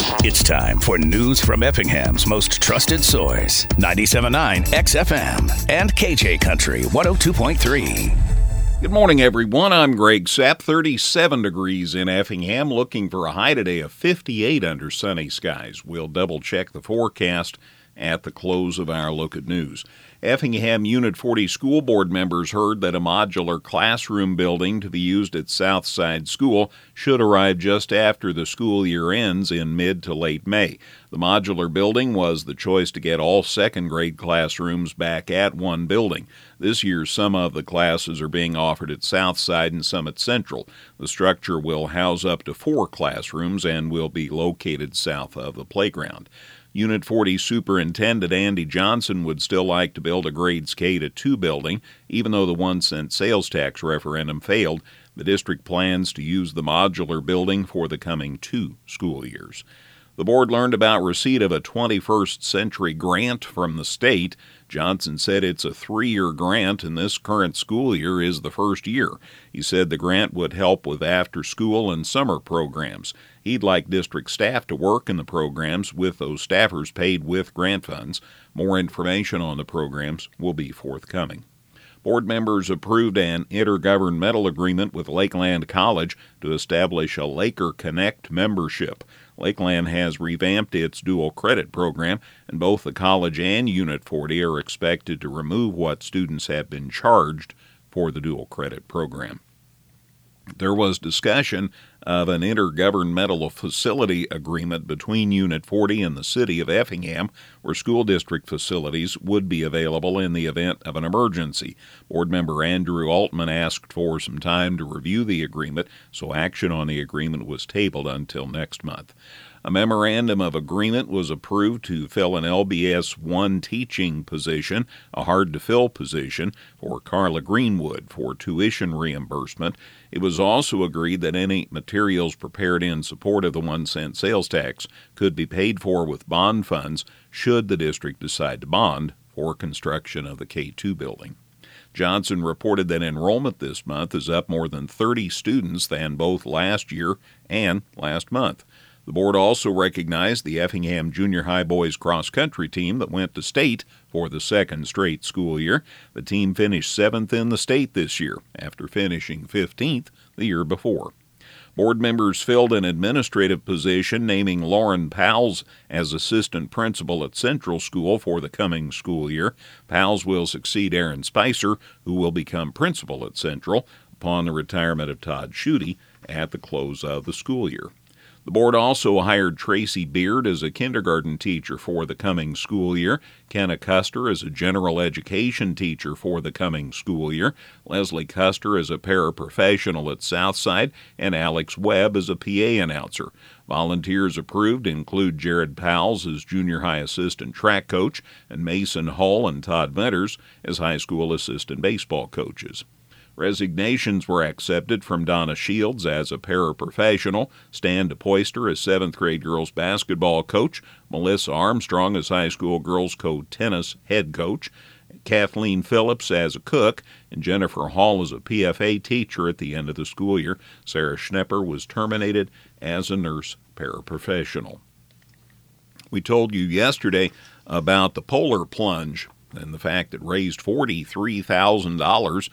It's time for news from Effingham's most trusted source, 97.9 XFM and KJ Country 102.3. Good morning, everyone. I'm Greg Sapp. 37 degrees in Effingham, looking for a high today of 58 under sunny skies. We'll double-check the forecast at the close of our look at news. Effingham Unit 40 school board members heard that a modular classroom building to be used at Southside School should arrive just after the school year ends in mid to late May. The modular building was the choice to get all second grade classrooms back at one building. This year, some of the classes are being offered at Southside and some at Central. The structure will house up to 4 classrooms and will be located south of the playground. Unit 40 Superintendent Andy Johnson would still like to build a grades K-2 building, even though the 1-cent sales tax referendum failed. The district plans to use the modular building for the coming 2 school years. The board learned about receipt of a 21st Century grant from the state. Johnson said it's a 3-year grant, and this current school year is the first year. He said the grant would help with after-school and summer programs. He'd like district staff to work in the programs with those staffers paid with grant funds. More information on the programs will be forthcoming. Board members approved an intergovernmental agreement with Lakeland College to establish a Laker Connect membership. Lakeland has revamped its dual credit program, and both the college and Unit 40 are expected to remove what students have been charged for the dual credit program. There was discussion of an intergovernmental facility agreement between Unit 40 and the city of Effingham, where school district facilities would be available in the event of an emergency. Board member Andrew Altman asked for some time to review the agreement, so action on the agreement was tabled until next month. A memorandum of agreement was approved to fill an LBS 1 teaching position, a hard-to-fill position, for Carla Greenwood for tuition reimbursement. It was also agreed that any materials prepared in support of the 1-cent sales tax could be paid for with bond funds should the district decide to bond for construction of the K-2 building. Johnson reported that enrollment this month is up more than 30 students than both last year and last month. The board also recognized the Effingham Junior High boys cross-country team that went to state for the second straight school year. The team finished 7th in the state this year, after finishing 15th the year before. Board members filled an administrative position, naming Lauren Powles as assistant principal at Central School for the coming school year. Powles will succeed Aaron Spicer, who will become principal at Central upon the retirement of Todd Schutte at the close of the school year. The board also hired Tracy Beard as a kindergarten teacher for the coming school year, Kenna Custer as a general education teacher for the coming school year, Leslie Custer as a paraprofessional at Southside, and Alex Webb as a PA announcer. Volunteers approved include Jared Powles as junior high assistant track coach, and Mason Hull and Todd Venters as high school assistant baseball coaches. Resignations were accepted from Donna Shields as a paraprofessional, Stan DePoyster as 7th grade girls basketball coach, Melissa Armstrong as high school girls co-tennis head coach, Kathleen Phillips as a cook, and Jennifer Hall as a PFA teacher at the end of the school year. Sarah Schnepper was terminated as a nurse paraprofessional. We told you yesterday about the Polar Plunge and the fact it raised $43,000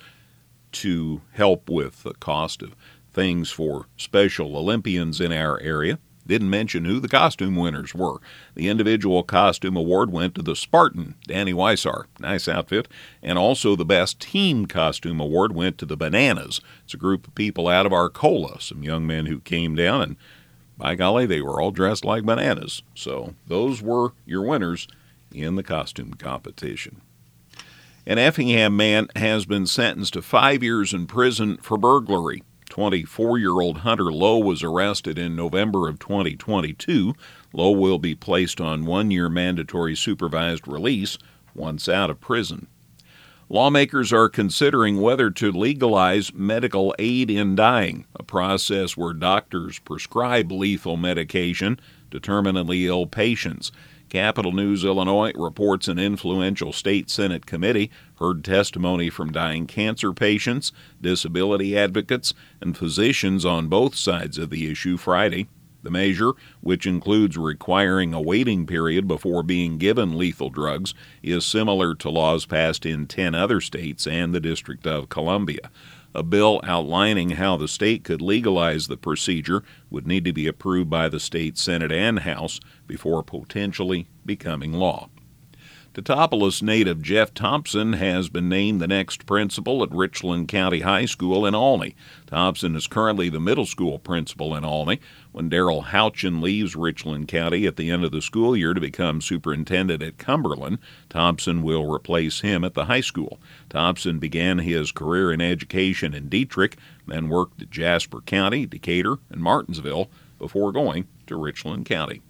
to help with the cost of things for Special Olympians in our area. Didn't mention who the costume winners were. The individual costume award went to the Spartan, Danny Weissar. Nice outfit. And also the best team costume award went to the Bananas. It's a group of people out of Arcola, some young men who came down, and by golly, they were all dressed like bananas. So those were your winners in the costume competition. An Effingham man has been sentenced to 5 years in prison for burglary. 24-year-old Hunter Lowe was arrested in November of 2022. Lowe will be placed on 1-year mandatory supervised release once out of prison. Lawmakers are considering whether to legalize medical aid in dying, a process where doctors prescribe lethal medication to terminally ill patients. Capital News Illinois reports an influential state Senate committee heard testimony from dying cancer patients, disability advocates, and physicians on both sides of the issue Friday. The measure, which includes requiring a waiting period before being given lethal drugs, is similar to laws passed in 10 other states and the District of Columbia. A bill outlining how the state could legalize the procedure would need to be approved by the state Senate and House before potentially becoming law. Teutopolis native Jeff Thompson has been named the next principal at Richland County High School in Olney. Thompson is currently the middle school principal in Olney. When Darrell Houchin leaves Richland County at the end of the school year to become superintendent at Cumberland, Thompson will replace him at the high school. Thompson began his career in education in Dietrich, then worked at Jasper County, Decatur, and Martinsville before going to Richland County.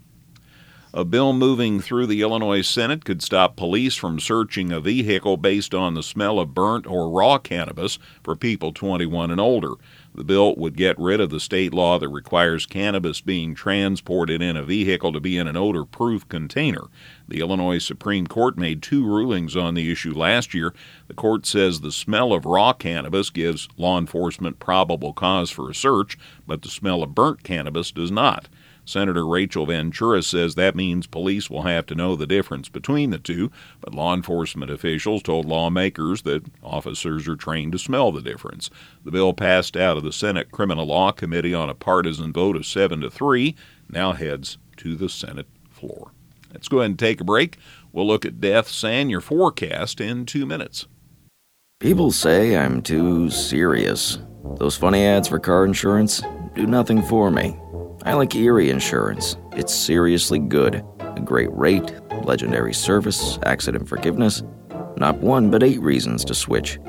A bill moving through the Illinois Senate could stop police from searching a vehicle based on the smell of burnt or raw cannabis for people 21 and older. The bill would get rid of the state law that requires cannabis being transported in a vehicle to be in an odor-proof container. The Illinois Supreme Court made 2 rulings on the issue last year. The court says the smell of raw cannabis gives law enforcement probable cause for a search, but the smell of burnt cannabis does not. Senator Rachel Ventura says that means police will have to know the difference between the two, but law enforcement officials told lawmakers that officers are trained to smell the difference. The bill passed out of the Senate Criminal Law Committee on a partisan vote of 7-3, now heads to the Senate floor. Let's go ahead and take a break. We'll look at deaths and your forecast in 2 minutes. People say I'm too serious. Those funny ads for car insurance do nothing for me. I like Erie Insurance. It's seriously good. A great rate, legendary service, accident forgiveness. Not 1, but 8 reasons to switch.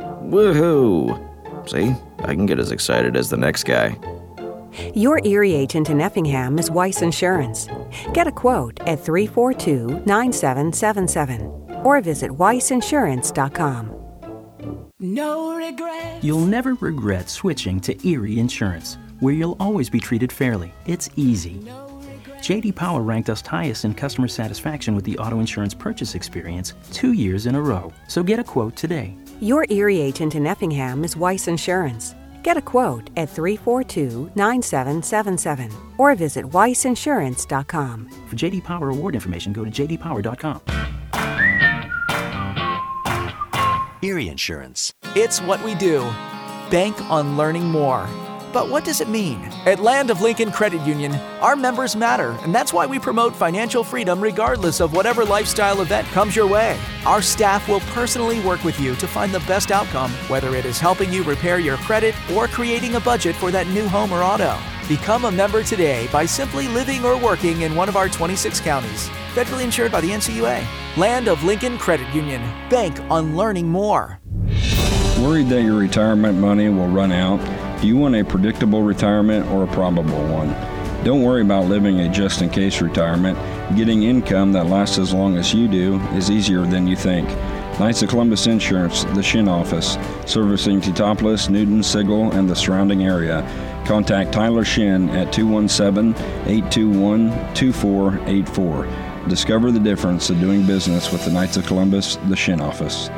Woohoo! See, I can get as excited as the next guy. Your Erie agent in Effingham is Weiss Insurance. Get a quote at 342-9777 or visit weissinsurance.com. No regrets. You'll never regret switching to Erie Insurance, where you'll always be treated fairly. It's easy. J.D. Power ranked us highest in customer satisfaction with the auto insurance purchase experience 2 years in a row. So get a quote today. Your Erie agent in Effingham is Weiss Insurance. Get a quote at 342-9777 or visit weissinsurance.com. For J.D. Power award information, go to jdpower.com. Erie Insurance. It's what we do. Bank on learning more. But what does it mean? At Land of Lincoln Credit Union, our members matter, and that's why we promote financial freedom regardless of whatever lifestyle event comes your way. Our staff will personally work with you to find the best outcome, whether it is helping you repair your credit or creating a budget for that new home or auto. Become a member today by simply living or working in one of our 26 counties. Federally insured by the NCUA. Land of Lincoln Credit Union. Bank on learning more. Worried that your retirement money will run out? Do you want a predictable retirement or a probable one? Don't worry about living a just-in-case retirement. Getting income that lasts as long as you do is easier than you think. Knights of Columbus Insurance, the Shin Office, servicing Teutopolis, Newton, Sigel, and the surrounding area. Contact Tyler Shin at 217-821-2484. Discover the difference of doing business with the Knights of Columbus, the Shin Office.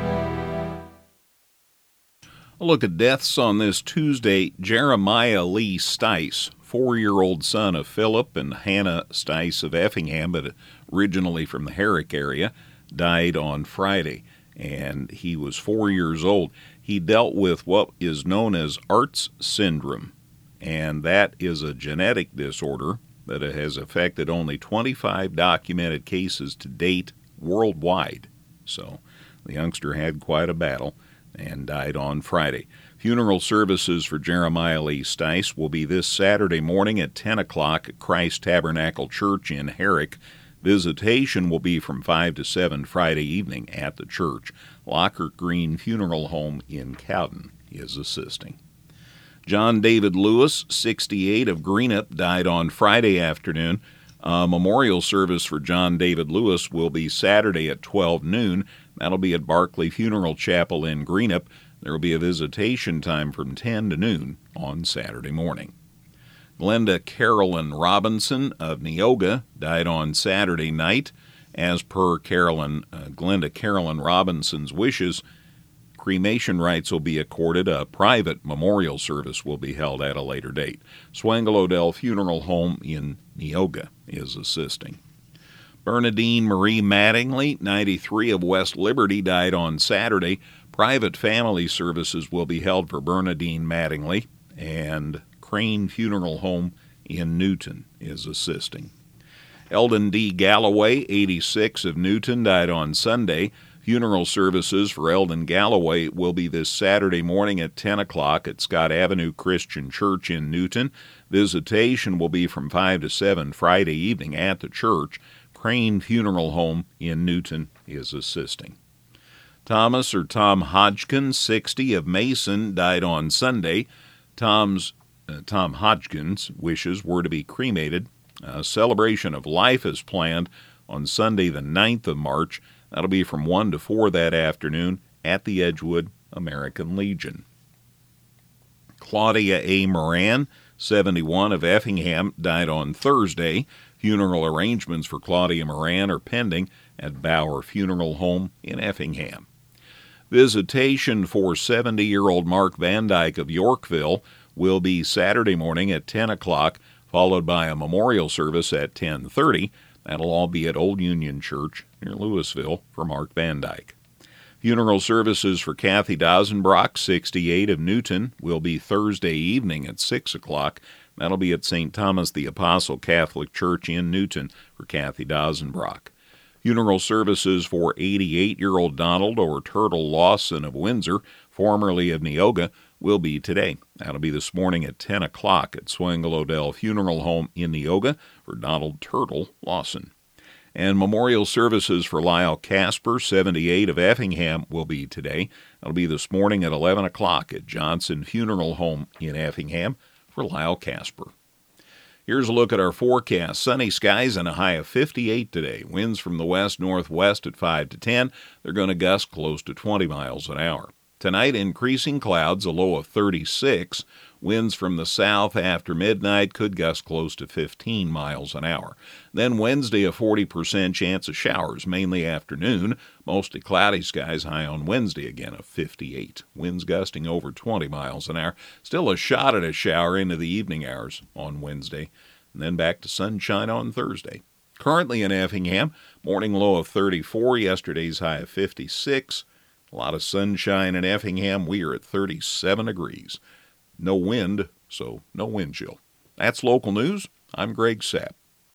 A look at deaths on this Tuesday. Jeremiah Lee Stice, 4-year-old son of Philip and Hannah Stice of Effingham, but originally from the Herrick area, died on Friday, and he was 4 years old. He dealt with what is known as Arts syndrome, and that is a genetic disorder that has affected only 25 documented cases to date worldwide. So the youngster had quite a battle and died on Friday. Funeral services for Jeremiah Lee Stice will be this Saturday morning at 10 o'clock at Christ Tabernacle Church in Herrick. Visitation will be from 5 to 7 Friday evening at the church. Lockhart Green Funeral Home in Cowden is assisting. John David Lewis, 68, of Greenup, died on Friday afternoon. A memorial service for John David Lewis will be Saturday at 12 noon. That'll be at Barclay Funeral Chapel in Greenup. There will be a visitation time from 10 to noon on Saturday morning. Glenda Carolyn Robinson of Neoga died on Saturday night. As per Glenda Carolyn Robinson's wishes, cremation rights will be accorded. A private memorial service will be held at a later date. Swangel Odell Funeral Home in Neoga is assisting. Bernadine Marie Mattingly, 93, of West Liberty, died on Saturday. Private family services will be held for Bernadine Mattingly, and Crane Funeral Home in Newton is assisting. Eldon D. Galloway, 86, of Newton, died on Sunday. Funeral services for Eldon Galloway will be this Saturday morning at 10 o'clock at Scott Avenue Christian Church in Newton. Visitation will be from 5 to 7 Friday evening at the church. Crane Funeral Home in Newton is assisting. Thomas or Tom Hodgkin, 60, of Mason, died on Sunday. Tom Hodgkin's wishes were to be cremated. A celebration of life is planned on Sunday the 9th of March. That'll be from 1 to 4 that afternoon at the Edgewood American Legion. Claudia A. Moran, 71, of Effingham, died on Thursday. Funeral arrangements for Claudia Moran are pending at Bauer Funeral Home in Effingham. Visitation for 70-year-old Mark Van Dyke of Yorkville will be Saturday morning at 10 o'clock, followed by a memorial service at 10:30. That'll all be at Old Union Church near Louisville for Mark Van Dyke. Funeral services for Kathy Dozenbrock, 68, of Newton, will be Thursday evening at 6 o'clock. That'll be at St. Thomas the Apostle Catholic Church in Newton for Kathy Dozenbrock. Funeral services for 88-year-old Donald or Turtle Lawson of Windsor, formerly of Neoga, will be today. That'll be this morning at 10 o'clock at Swingle Odell Funeral Home in Neoga for Donald Turtle Lawson. And memorial services for Lyle Casper, 78, of Effingham, will be today. That'll be this morning at 11 o'clock at Johnson Funeral Home in Effingham for Lyle Casper. Here's a look at our forecast. Sunny skies and a high of 58 today. Winds from the west-northwest at 5 to 10. They're going to gust close to 20 miles an hour. Tonight, increasing clouds, a low of 36. Winds from the south after midnight could gust close to 15 miles an hour. Then Wednesday, a 40% chance of showers, mainly afternoon. Mostly cloudy skies, high on Wednesday again of 58. Winds gusting over 20 miles an hour. Still a shot at a shower into the evening hours on Wednesday. And then back to sunshine on Thursday. Currently in Effingham, morning low of 34, yesterday's high of 56. A lot of sunshine in Effingham. We are at 37 degrees. No wind, so no wind chill. That's local news. I'm Greg Sapp.